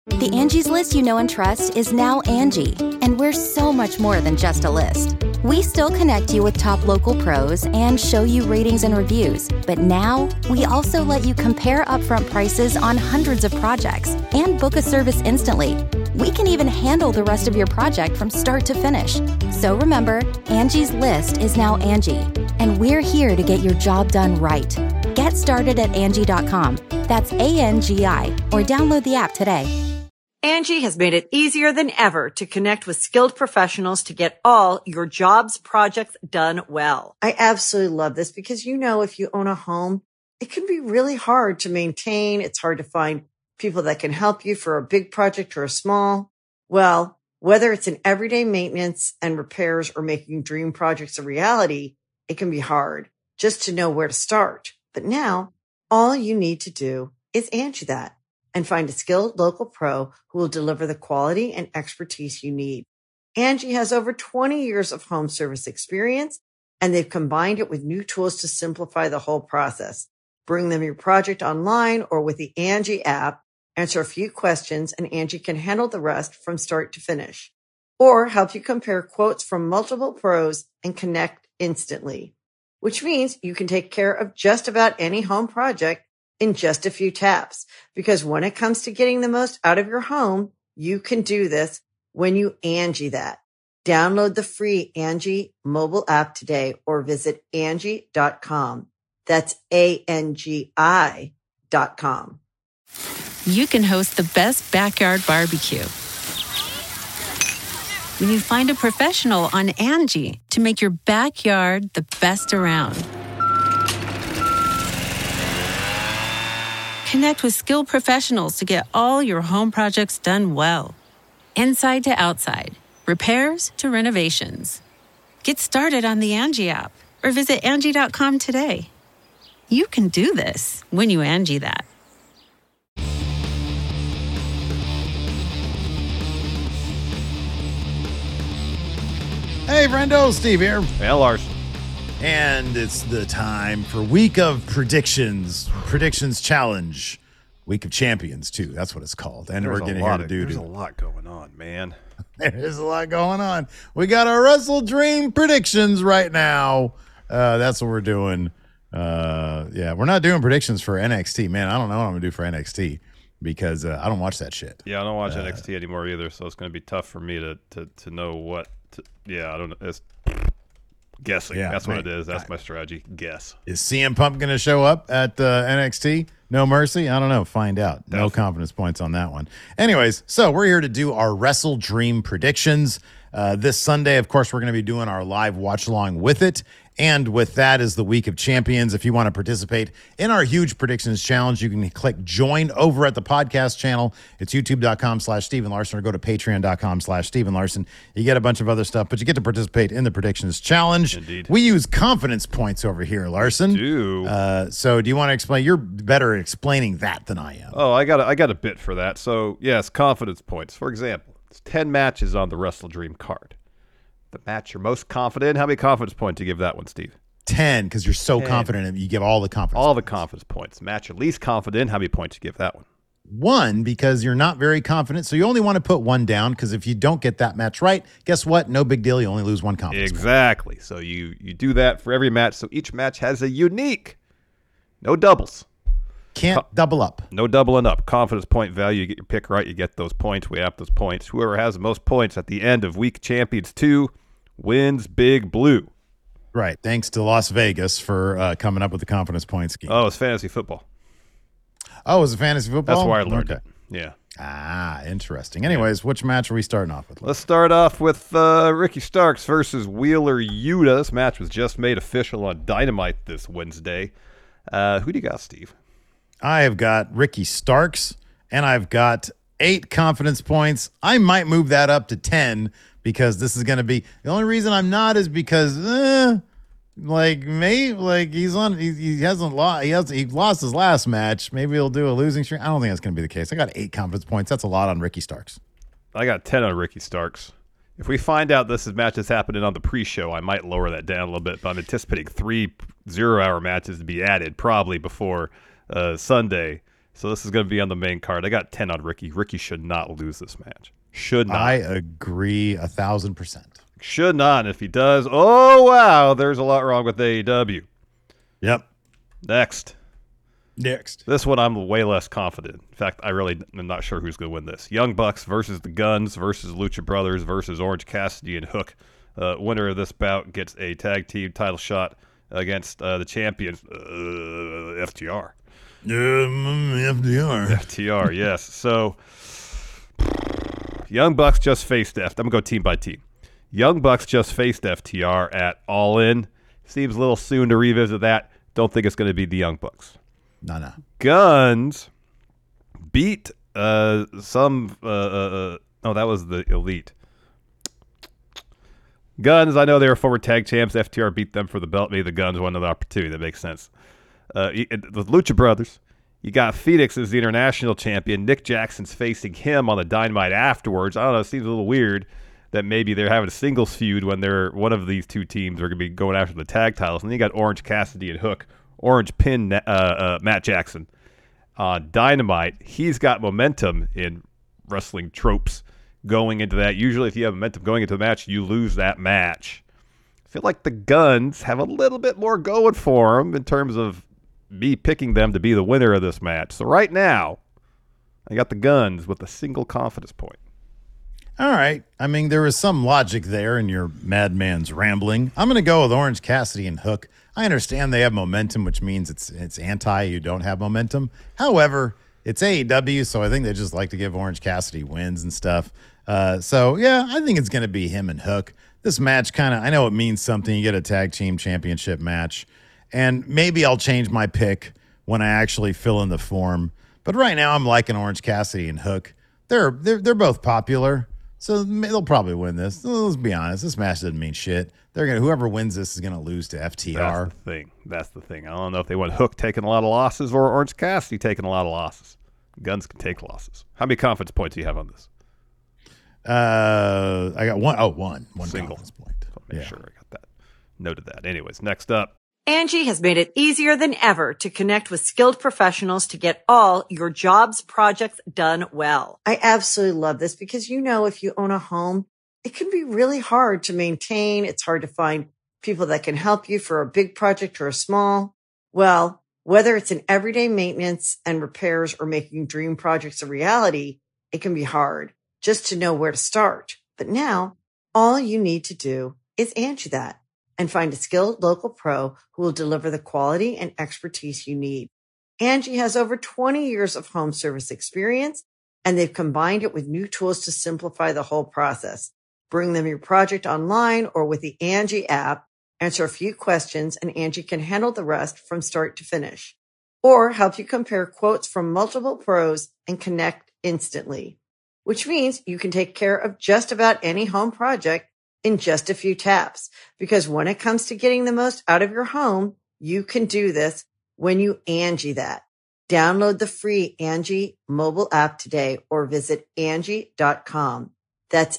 The Angie's List you know and trust is now Angie, and we're so much more than just a list. We still connect you with top local pros and show you ratings and reviews, but now we also let you compare upfront prices on hundreds of projects and book a service instantly. We can even handle the rest of your project from start to finish. So remember, Angie's List is now Angie, and we're here to get your job done right. Get started at Angie.com. That's ANGI, or download the app today. Angie has made it easier than ever to connect with skilled professionals to get all your jobs projects done well. I absolutely love this because, if you own a home, it can be really hard to maintain. It's hard to find people that can help you for a big project or a small. Well, whether it's in everyday maintenance and repairs or making dream projects a reality, it can be hard just to know where to start. But now all you need to do is Angie that and find a skilled local pro who will deliver the quality and expertise you need. Angie has over 20 years of home service experience, and they've combined it with new tools to simplify the whole process. Bring them your project online or with the Angie app, answer a few questions, and Angie can handle the rest from start to finish. Or help you compare quotes from multiple pros and connect instantly, which means you can take care of just about any home project in just a few taps. Because when it comes to getting the most out of your home, you can do this when you Angie that. Download the free Angie mobile app today or visit Angie.com. That's ANGI.com. You can host the best backyard barbecue when you find a professional on Angie to make your backyard the best around. Connect with skilled professionals to get all your home projects done well. Inside to outside, repairs to renovations. Get started on the Angie app or visit Angie.com today. You can do this when you Angie that. Hey, friendo, Steve here. Hey, Lars. And it's the time for Week of Predictions. Predictions Challenge. Week of Champions, too. That's what it's called. And we're getting here to do. There's a lot going on, man. There's a lot going on. We got our Wrestle Dream predictions right now. That's what we're doing. Yeah, we're not doing predictions for NXT. Man, I don't know what I'm going to do for NXT because I don't watch that shit. Yeah, I don't watch NXT anymore either, so it's going to be tough for me to know what. I don't know. It's guessing. Yeah, that's what it is. That's my strategy. Guess. Is CM Punk going to show up at NXT? No Mercy? I don't know. Find out. No confidence points on that one. Anyways, so we're here to do our Wrestle Dream predictions. This Sunday, of course, we're going to be doing our live watch along with it. And with that is the Week of Champions. If you want to participate in our huge predictions challenge, you can click join over at the podcast channel. It's youtube.com/Steven Larson or go to patreon.com/Steven Larson. You get a bunch of other stuff, but you get to participate in the predictions challenge. Indeed. We use confidence points over here, Larson. We do. So do you want to explain? You're better at explaining that than I am. Oh, I got a bit for that. So, yes, confidence points. For example, it's 10 matches on the Wrestle Dream card. The match you're most confident in. How many confidence points do you give that one, Steve? 10, because you're so confident in it. You give all the confidence All the confidence points. Match you're least confident in. How many points do you give that one? 1, because you're not very confident. So you only want to put 1 down, because if you don't get that match right, guess what? No big deal. You only lose 1 confidence Exactly. point. So you do that for every match. So each match has a unique. No doubles. Can't double up. No doubling up. Confidence point value. You get your pick right. You get those points. We have those points. Whoever has the most points at the end of Week Champions 2 wins Big Blue. Right. Thanks to Las Vegas for coming up with the confidence point scheme. Oh, it's fantasy football. Oh, it's a fantasy football? That's why I learned it. Yeah. Ah, interesting. Anyways, which match are we starting off with? Let's start off with Ricky Starks versus Wheeler Yuta. This match was just made official on Dynamite this Wednesday. Who do you got, Steve? I have got Ricky Starks, and I've got 8 confidence points. I might move that up to 10 because this is going to be the only reason I'm not is because he lost his last match. Maybe he'll do a losing streak. I don't think that's going to be the case. I got 8 confidence points. That's a lot on Ricky Starks. I got 10 on Ricky Starks. If we find out this match is happening on the pre-show, I might lower that down a little bit, but I'm anticipating 3 0-hour matches to be added probably before Sunday. So this is going to be on the main card. I got 10 on Ricky. Ricky should not lose this match. Should not. I agree 1,000%. Should not. If he does, oh, wow, there's a lot wrong with AEW. Yep. Next. Next. This one I'm way less confident. In fact, I really am not sure who's going to win this. Young Bucks versus the Guns versus Lucha Brothers versus Orange Cassidy and Hook. Winner of this bout gets a tag team title shot against the champions, FTR. FDR. FTR, yes. So, Young Bucks just faced I'm going to go team by team. Young Bucks just faced FTR at All In. Seems a little soon to revisit that. Don't think it's going to be the Young Bucks. No. Guns beat that was the Elite. Guns, I know they were former tag champs. FTR beat them for the belt. Maybe the Guns won another opportunity. That makes sense. With Lucha Brothers, you got Phoenix as the international champion. Nick Jackson's facing him on the Dynamite afterwards. I don't know. It seems a little weird that maybe they're having a singles feud when one of these two teams are going to be going after the tag titles. And then you got Orange Cassidy and Hook. Orange pinned Matt Jackson on Dynamite. He's got momentum in wrestling tropes going into that. Usually if you have momentum going into the match, you lose that match. I feel like the Guns have a little bit more going for them in terms of me picking them to be the winner of this match. So right now, I got the Guns with a single confidence point. All right. I mean, there is some logic there in your madman's rambling. I'm going to go with Orange Cassidy and Hook. I understand they have momentum, which means it's anti you don't have momentum. However, it's AEW, so I think they just like to give Orange Cassidy wins and stuff. So, yeah, I think it's going to be him and Hook. This match I know it means something. You get a tag team championship match. And maybe I'll change my pick when I actually fill in the form. But right now, I'm liking Orange Cassidy and Hook. They're both popular. So they'll probably win this. Let's be honest. This match doesn't mean shit. Whoever wins this is gonna lose to FTR. That's the thing. I don't know if they want Hook taking a lot of losses or Orange Cassidy taking a lot of losses. Guns can take losses. How many confidence points do you have on this? I got one. One single confidence point. I'll make sure I got that. Noted that. Anyways, next up. Angie has made it easier than ever to connect with skilled professionals to get all your jobs projects done well. I absolutely love this because, if you own a home, it can be really hard to maintain. It's hard to find people that can help you for a big project or a small. Well, whether it's in everyday maintenance and repairs or making dream projects a reality, it can be hard just to know where to start. But now all you need to do is Angie that and find a skilled local pro who will deliver the quality and expertise you need. Angie has over 20 years of home service experience, and they've combined it with new tools to simplify the whole process. Bring them your project online or with the Angie app, answer a few questions, and Angie can handle the rest from start to finish. Or help you compare quotes from multiple pros and connect instantly, which means you can take care of just about any home project in just a few taps. Because when it comes to getting the most out of your home, you can do this when you Angie that. Download the free Angie mobile app today or visit Angie.com. That's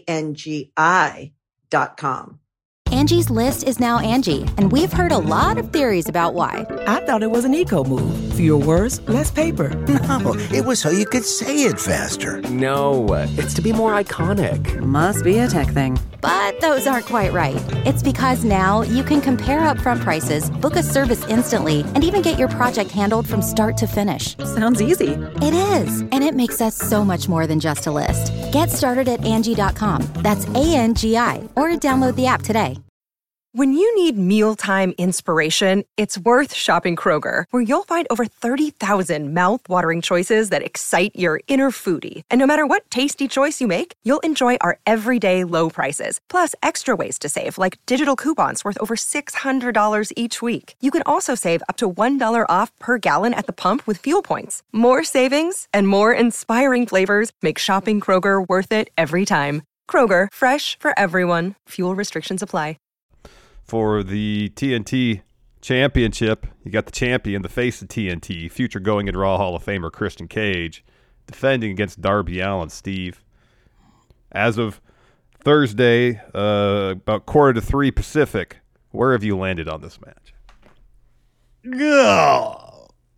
ANGI.com. Angie's List is now Angie, and we've heard a lot of theories about why. I thought it was an eco move. Fewer words, less paper. No, it was so you could say it faster. No, it's to be more iconic. Must be a tech thing. But those aren't quite right. It's because now you can compare upfront prices, book a service instantly, and even get your project handled from start to finish. Sounds easy. It is, and it makes us so much more than just a list. Get started at Angie.com. That's ANGI, or download the app today. When you need mealtime inspiration, it's worth shopping Kroger, where you'll find over 30,000 mouth-watering choices that excite your inner foodie. And no matter what tasty choice you make, you'll enjoy our everyday low prices, plus extra ways to save, like digital coupons worth over $600 each week. You can also save up to $1 off per gallon at the pump with fuel points. More savings and more inspiring flavors make shopping Kroger worth it every time. Kroger, fresh for everyone. Fuel restrictions apply. For the TNT Championship, you got the champion, the face of TNT, future Going into Raw Hall of Famer Christian Cage, defending against Darby Allin. Steve, as of Thursday, about 2:45 Pacific, where have you landed on this match?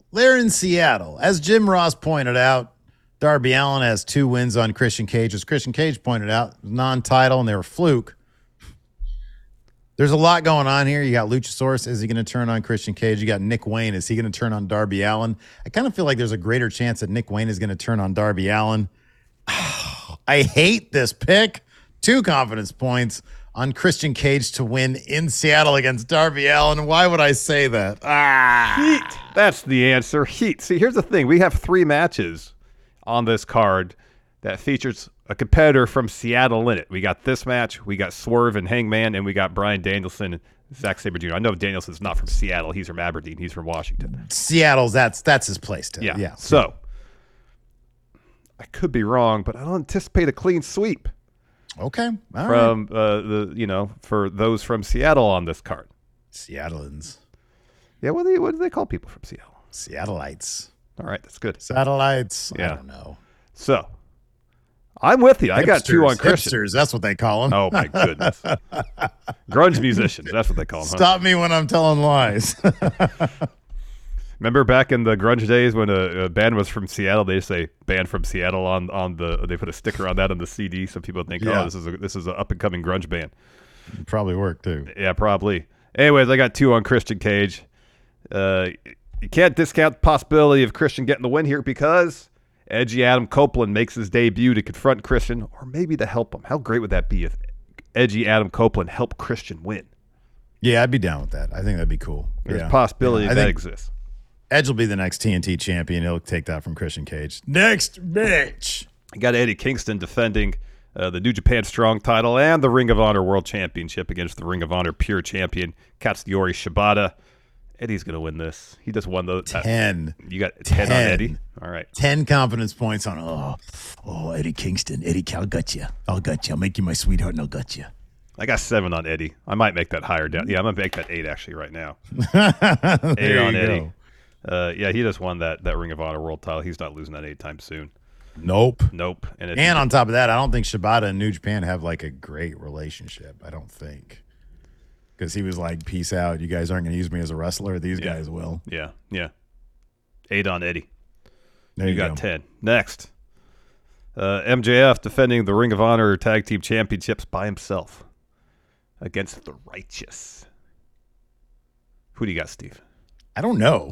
they're in Seattle. As Jim Ross pointed out, Darby Allin has 2 wins on Christian Cage. As Christian Cage pointed out, non-title, and they were fluke. There's a lot going on here. You got Luchasaurus. Is he going to turn on Christian Cage? You got Nick Wayne. Is he going to turn on Darby Allin? I kind of feel like there's a greater chance that Nick Wayne is going to turn on Darby Allin. I hate this pick. 2 confidence points on Christian Cage to win in Seattle against Darby Allin. Why would I say that? Heat. That's the answer. Heat. See, here's the thing. We have 3 matches on this card that features a competitor from Seattle in it. We got this match, we got Swerve and Hangman, and we got Bryan Danielson and Zack Sabre Jr. I know Danielson's not from Seattle. He's from Aberdeen. He's from Washington. Seattle's, that's his place. Yeah. So, I could be wrong, but I don't anticipate a clean sweep. Okay. All from right. For those from Seattle on this card. Seattleans. Yeah, what do they call people from Seattle? Seattleites. All right, that's good. Satellites. Yeah. I don't know. So, I'm with you. I got 2 on Christian. Hipsters, that's what they call them. Oh, my goodness. Grunge musicians, that's what they call them. Stop me when I'm telling lies. Remember back in the grunge days when a band was from Seattle, they say "band from Seattle" on the. They put a sticker on that on the CD, so people think, Yeah. "Oh, this is an up and coming grunge band." Probably worked too. Yeah, probably. Anyways, I got 2 on Christian Cage. You can't discount the possibility of Christian getting the win here because Edgy Adam Copeland makes his debut to confront Christian, or maybe to help him. How great would that be if Edgy Adam Copeland helped Christian win? Yeah, I'd be down with that. I think that'd be cool. There's a possibility that exists. Edge will be the next TNT champion. He'll take that from Christian Cage. Next bitch. You got Eddie Kingston defending the New Japan Strong title and the Ring of Honor World Championship against the Ring of Honor Pure Champion Katsuyori Shibata. Eddie's going to win this. He just won the 10. You got 10 on Eddie? All right. 10 confidence points on, Eddie Kingston. Eddie, I'll gut you. I'll make you my sweetheart and I'll gut you. I got 7 on Eddie. I might make that higher down. Yeah, I'm going to make that 8 actually right now. 8 on Eddie. Yeah, he just won that Ring of Honor World title. He's not losing that anytime soon. Nope. And on top of that, I don't think Shibata and New Japan have like a great relationship. I don't think. Because he was like, peace out. You guys aren't going to use me as a wrestler. These guys will. Yeah. 8 on Eddie. There you got 10. Next. MJF defending the Ring of Honor Tag Team Championships by himself against the Righteous. Who do you got, Steve? I don't know.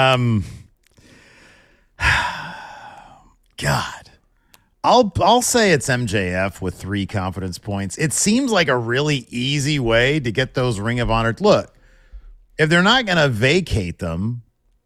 God. I'll say it's MJF with 3 confidence points. It seems like a really easy way to get those Ring of Honor. Look, if they're not going to vacate them,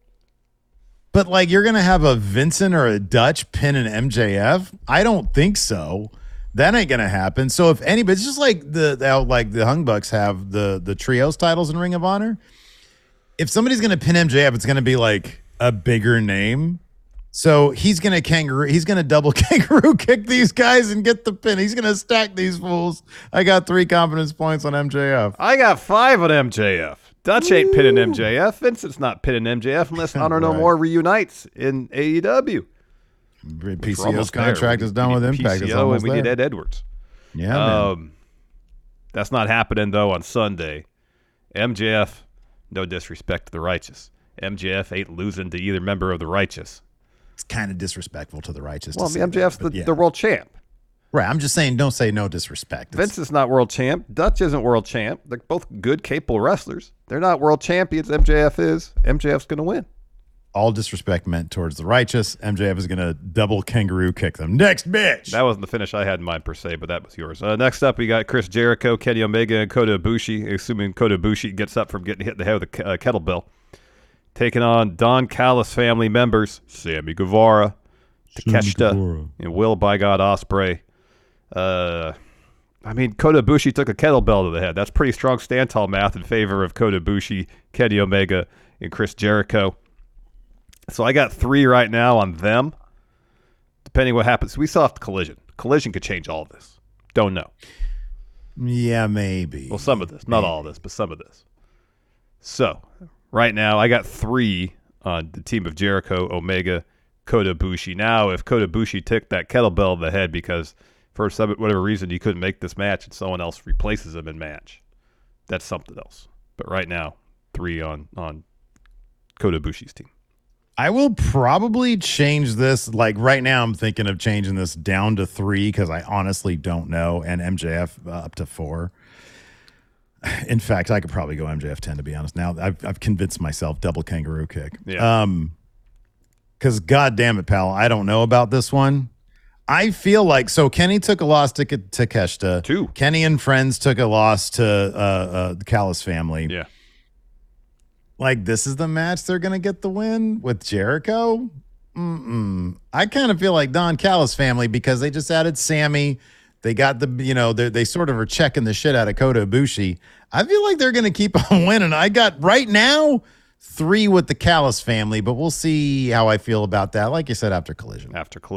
but like you're going to have a Vincent or a Dutch pin an MJF, I don't think so. That ain't going to happen. So if anybody, it's just like the Hung Bucks have the trios titles in Ring of Honor. If somebody's going to pin MJF, it's going to be like a bigger name. So he's going to double kangaroo kick these guys and get the pin. He's going to stack these fools. I got 3 confidence points on MJF. I got 5 on MJF. Dutch ain't pinning MJF. Vincent's not pinning MJF unless Honor No More reunites in AEW. PCO's contract is done with Impact. PCO and we get Ed Edwards. Yeah, that's not happening, though, on Sunday. MJF, no disrespect to the Righteous. MJF ain't losing to either member of the Righteous. It's kind of disrespectful to the Righteous. Well, MJF's the world champ. Right, I'm just saying don't say no disrespect. Vince is not world champ. Dutch isn't world champ. They're both good, capable wrestlers. They're not world champions. MJF is. MJF's going to win. All disrespect meant towards the Righteous. MJF is going to double kangaroo kick them. Next bitch. That wasn't the finish I had in mind per se, but that was yours. Next up, we got Chris Jericho, Kenny Omega, and Kota Ibushi, assuming Kota Ibushi gets up from getting hit in the head with a kettlebell. Taking on Don Callis family members, Sammy Guevara, Takeshita, and Will by God Ospreay. Kota Ibushi took a kettlebell to the head. That's pretty strong stand tall math in favor of Kota Ibushi, Kenny Omega, and Chris Jericho. So I got 3 right now on them. Depending what happens, we saw Collision. Collision could change all of this. Don't know. Yeah, maybe. Well, some of this, not all of this, but some of this. So right now, I got 3 on the team of Jericho, Omega, Kota Ibushi. Now, if Kota Ibushi took that kettlebell to the head because for whatever reason he couldn't make this match and someone else replaces him in match, that's something else. But right now, 3 on Kota Ibushi's team. I will probably change this. Like right now, I'm thinking of changing this down to 3 because I honestly don't know, and MJF up to 4. In fact, I could probably go MJF 10 to be honest. Now I've convinced myself double kangaroo kick. Yeah. Because God damn it, pal, I don't know about this one. I feel like Kenny took a loss to Takeshita. 2. Kenny and friends took a loss to the Callis family. Yeah. Like, this is the match they're going to get the win with Jericho? I kind of feel like Don Callis family because they just added Sammy. They got they sort of are checking the shit out of Kota Ibushi. I feel like they're going to keep on winning. I got, right now, 3 with the Callis family, but we'll see how I feel about that. Like you said, after Collision.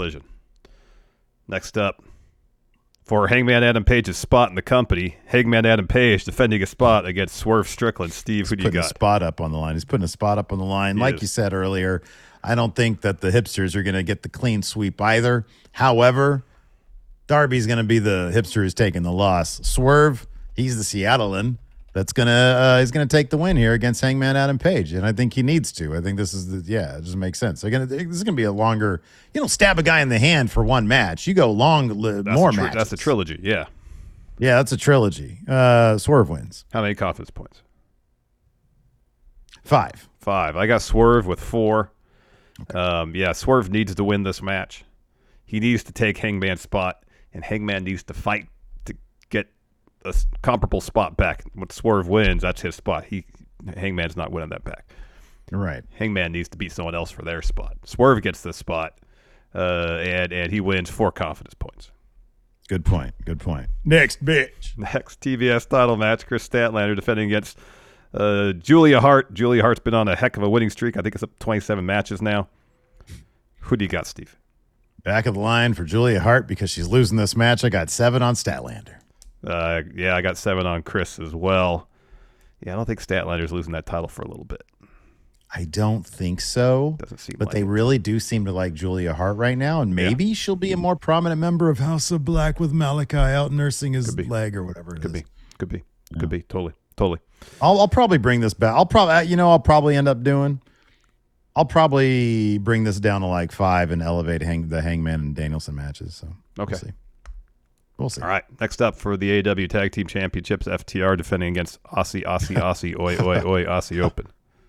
Next up, for Hangman Adam Page's spot in the company, Hangman Adam Page defending a spot against Swerve Strickland. Steve, who do you got? He's putting a spot up on the line. Like you said earlier, I don't think that the hipsters are going to get the clean sweep either. However, Darby's going to be the hipster who's taking the loss. Swerve, he's the Seattlean. That's he's gonna take the win here against Hangman Adam Page, and I think he needs to. I think this is it just makes sense. This is gonna be a longer. You don't stab a guy in the hand for one match. You go more matches. That's a trilogy. Yeah, that's a trilogy. Swerve wins. How many confidence points? 5. I got Swerve with 4. Okay. Swerve needs to win this match. He needs to take Hangman's spot, and Hangman needs to fight to get a comparable spot back. When Swerve wins, that's his spot. Hangman's not winning that back. Right. Hangman needs to beat someone else for their spot. Swerve gets this spot, and he wins 4 confidence points. Good point. Next, bitch. Next TBS title match, Chris Statlander defending against Julia Hart. Julia Hart's been on a heck of a winning streak. I think it's up to 27 matches now. Who do you got, Steve? Back of the line for Julia Hart because she's losing this match. I got 7 on Statlander. I got 7 on Chris as well. Yeah, I don't think Statlander's losing that title for a little bit. I don't think so. Doesn't seem but like they it. really do seem to like Julia Hart right now, and maybe she'll be a more prominent member of House of Black with Malachi out nursing his leg or whatever it is. Could be. Totally. I'll probably bring this back. I'll probably end up doing. I'll probably bring this down to like 5 and elevate the Hangman and Danielson matches. So okay. We'll see. All right. Next up for the AEW Tag Team Championships, FTR defending against Aussie, oi, Aussie Open.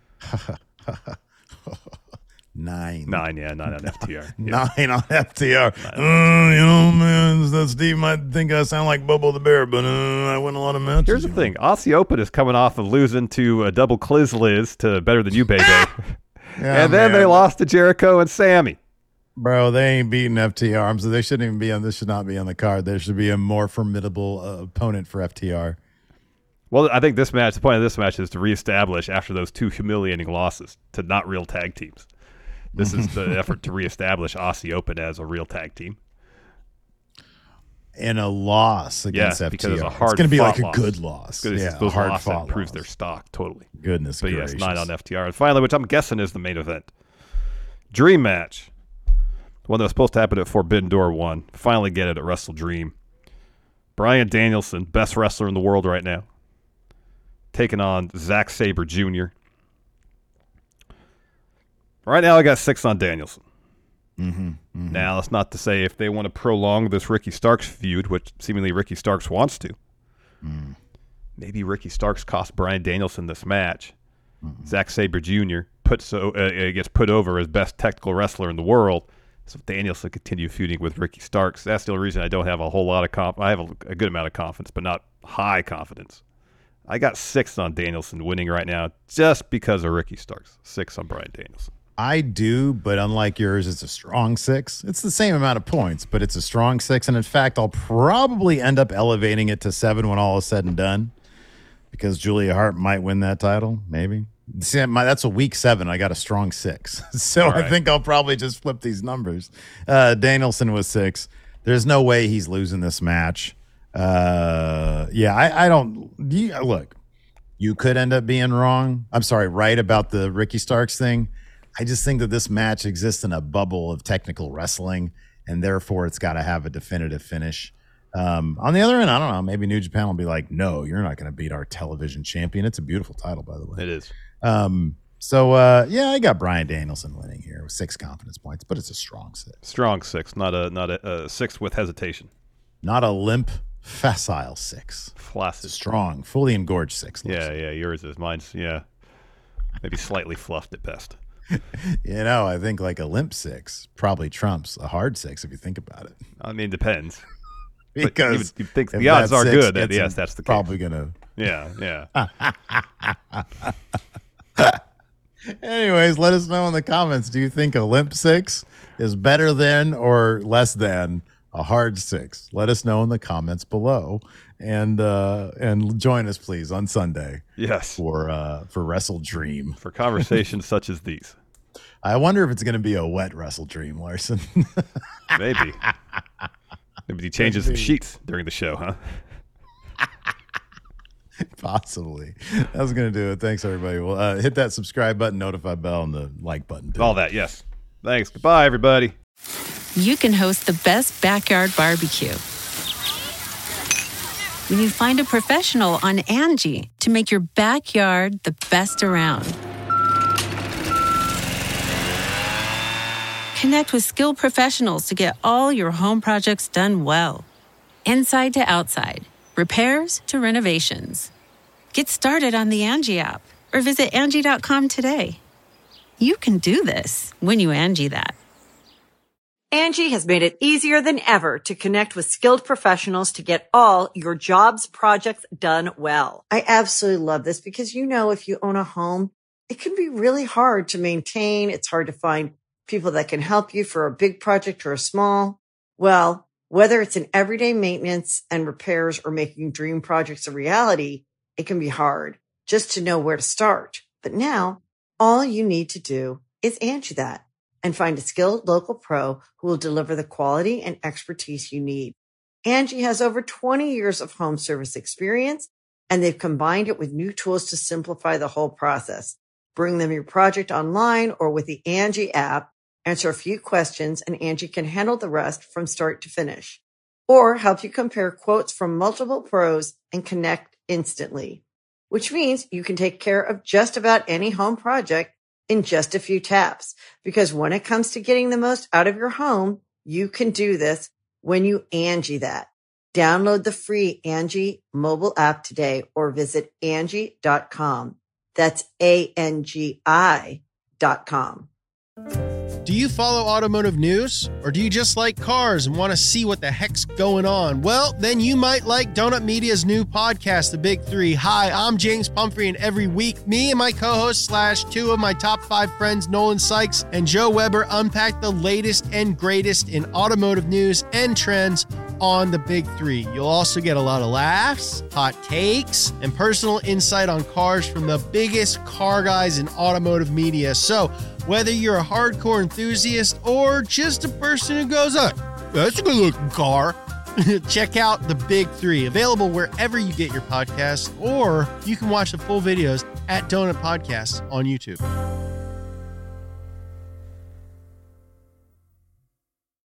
9. 9 on FTR. 9 on FTR. Man, Steve might think I sound like Bobo the Bear, but I win a lot of matches. Here's the thing. Aussie Open is coming off of losing to Double Cliz Liz to Better Than You, Baby. And then they lost to Jericho and Sammy. Bro, they ain't beating FTR, so they shouldn't even be on. This should not be on the card. There should be a more formidable opponent for FTR. Well, I think the point of this match is to reestablish after those 2 humiliating losses to not real tag teams. This is the effort to reestablish Aussie Open as a real tag team. And a loss against FTR. Because it's a hard it's going to be like loss. A good loss. Those hard loss that improves their stock totally. Goodness gracious. Yes, 9 on FTR. And finally, which I'm guessing is the main event. Dream match. The one that was supposed to happen at Forbidden Door 1. Finally get it at Wrestle Dream. Bryan Danielson, best wrestler in the world right now. Taking on Zack Sabre Jr. Right now, I got 6 on Danielson. Now, that's not to say if they want to prolong this Ricky Starks feud, which seemingly Ricky Starks wants to. Maybe Ricky Starks cost Bryan Danielson this match. Zack Sabre Jr. gets put over as best technical wrestler in the world. So if Danielson continue feuding with Ricky Starks, that's the only reason I don't have a whole lot of I have a good amount of confidence, but not high confidence. I got 6 on Danielson winning right now just because of Ricky Starks. 6 on Bryan Danielson. I do, but unlike yours, it's a strong 6. It's the same amount of points, but it's a strong 6. And in fact, I'll probably end up elevating it to 7 when all is said and done because Julia Hart might win that title, maybe. See, that's a week 7. I got a strong 6. So I think I'll probably just flip these numbers. Danielson was 6. There's no way he's losing this match. I don't. Look, you could end up being wrong. I'm sorry, right about the Ricky Starks thing. I just think that this match exists in a bubble of technical wrestling, and therefore it's got to have a definitive finish. On the other end, I don't know. Maybe New Japan will be like, no, you're not going to beat our television champion. It's a beautiful title, by the way. It is. So, I got Brian Danielson winning here with 6 confidence points, but it's a strong 6. Strong 6, not a 6 with hesitation. Not a limp, facile 6. Flaccid. Strong, fully engorged 6. Yeah, yours is. Mine's, maybe slightly fluffed at best. I think like a limp 6 probably trumps a hard 6 if you think about it. I mean, depends. Because you think the odds are good that, yes, that's the case. Probably going to. Yeah. Anyways, let us know in the comments. Do you think a limp 6 is better than or less than a hard 6? Let us know in the comments below, and join us, please, on Sunday. Yes, for Wrestle Dream, for conversations such as these. I wonder if it's going to be a wet Wrestle Dream, Larson. Maybe he changes the sheets during the show, huh? Possibly. That was going to do it. Thanks, everybody. Well, hit that subscribe button, notify bell, and the like button, too. All that, yes. Thanks. Goodbye, everybody. You can host the best backyard barbecue when you find a professional on Angie to make your backyard the best around. Connect with skilled professionals to get all your home projects done well. Inside to outside, repairs to renovations. Get started on the Angie app or visit Angie.com today. You can do this when you Angie that. Angie has made it easier than ever to connect with skilled professionals to get all your jobs projects done well. I absolutely love this because, if you own a home, it can be really hard to maintain. It's hard to find people that can help you for a big project or a small. Well, whether it's in everyday maintenance and repairs or making dream projects a reality, it can be hard just to know where to start. But now, all you need to do is Angie that and find a skilled local pro who will deliver the quality and expertise you need. Angie has over 20 years of home service experience, and they've combined it with new tools to simplify the whole process. Bring them your project online or with the Angie app, answer a few questions, and Angie can handle the rest from start to finish. Or help you compare quotes from multiple pros and connect instantly, which means you can take care of just about any home project in just a few taps. Because when it comes to getting the most out of your home, you can do this when you Angie that. Download the free Angie mobile app today or visit Angie.com. That's ANGI.com. Do you follow automotive news? Or do you just like cars and want to see what the heck's going on? Well, then you might like Donut Media's new podcast, The Big Three. Hi, I'm James Pumphrey, and every week, me and my co-host / 2 of my top 5 friends, Nolan Sykes and Joe Weber, unpack the latest and greatest in automotive news and trends on The Big Three. You'll also get a lot of laughs, hot takes, and personal insight on cars from the biggest car guys in automotive media. So, whether you're a hardcore enthusiast or just a person who goes, that's a good looking car, check out The Big Three, available wherever you get your podcasts, or you can watch the full videos at Donut Podcasts on YouTube.